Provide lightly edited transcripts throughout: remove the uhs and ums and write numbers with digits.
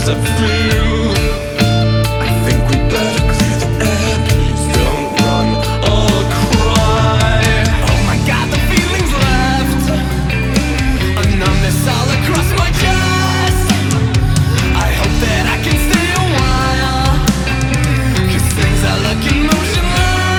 I feel. I think we better clear the air. Please don't run or cry. Oh my God, the feeling's left a numbness all across my chest. I hope that I can stay a while, 'cause things are looking motionless.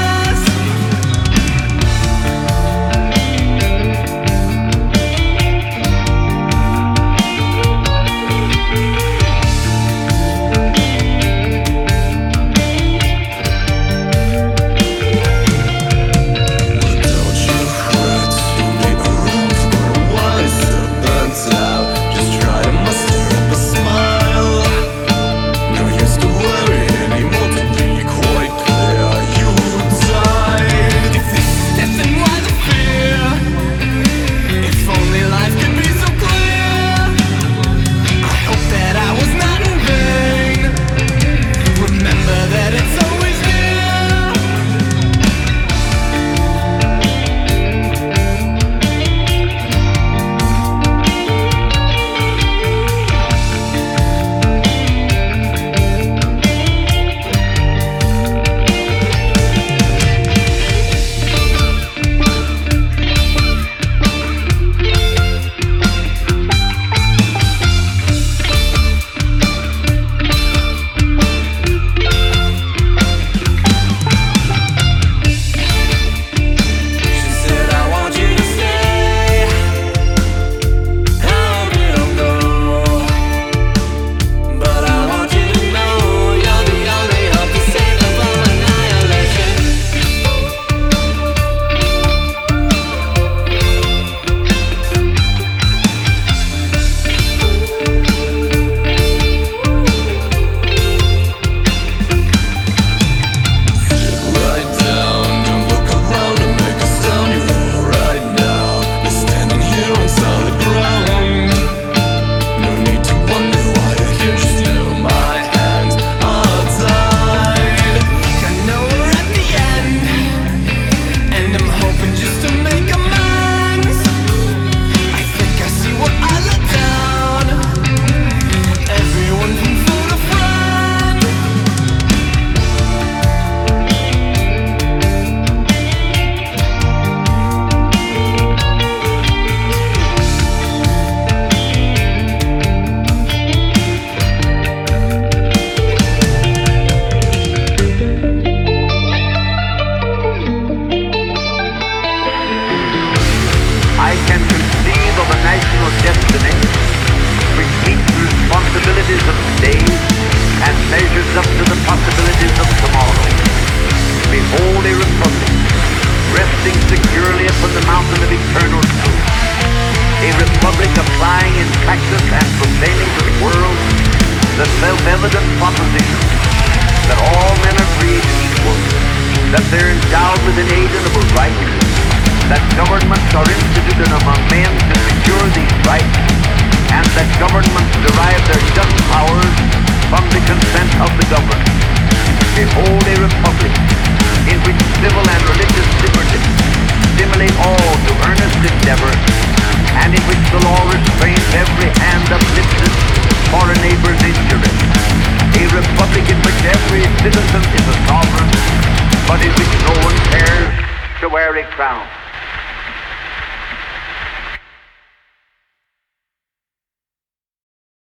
I can conceive of a national destiny which meets the responsibilities of today and measures up to the possibilities of tomorrow. Behold a republic resting securely upon the mountain of eternal truth. A republic applying in practice and proclaiming to the world the self-evident proposition that all men are created equal, that they're endowed with inalienable rights, that governments are instituted among men to secure these rights, and that governments derive their just powers from the consent of the governed. Behold a republic in which civil and religious liberties stimulate all to earnest endeavor, and in which the law restrains every hand uplifted for a neighbor's injury. A republic in which every citizen is a sovereign, but in which no one cares to wear a crown.